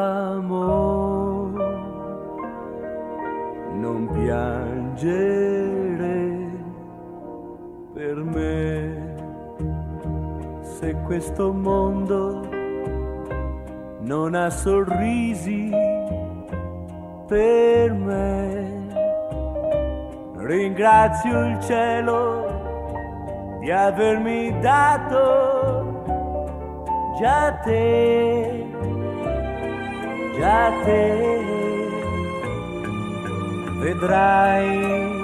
Amor, non piangere per me, se questo mondo non ha sorrisi per me. Ringrazio il cielo di avermi dato già te, già te. Vedrai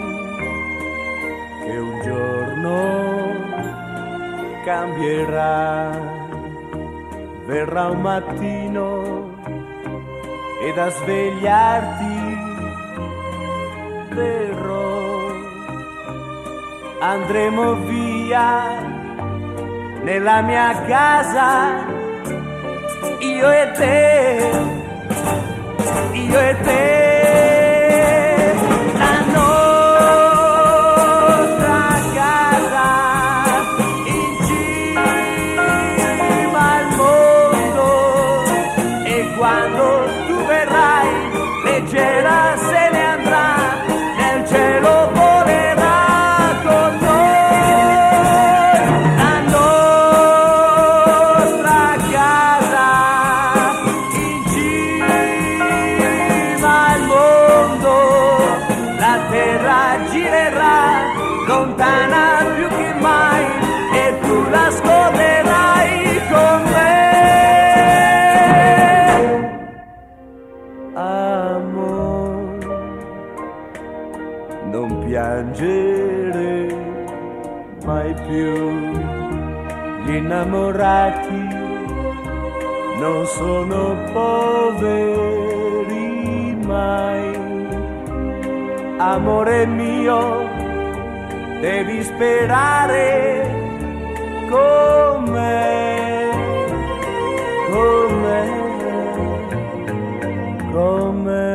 che un giorno cambierà, verrà un mattino ed a svegliarti verrò. Andremo via nella mia casa, io e te, io e te. La nostra casa in cima al mondo, e quando tu verrai leggera se ne andrà, nel cielo volerà con noi. La nostra casa in cima al mondo, la terra girerà lontana più che mai, e tu l'ascolterai con me. Amor, non piangere mai più, gli innamorati non sono poveri mai. Amore mio, devi sperare con me, con me, con me.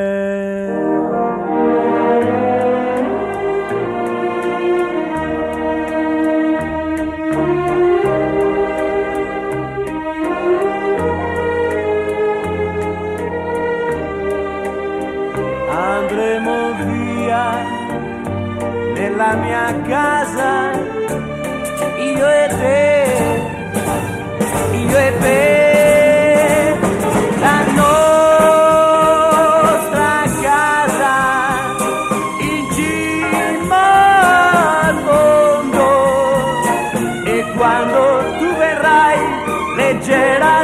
Andremo via nella mia casa, io e te, io e te. La nostra casa in cima al mondo, e quando tu verrai leggera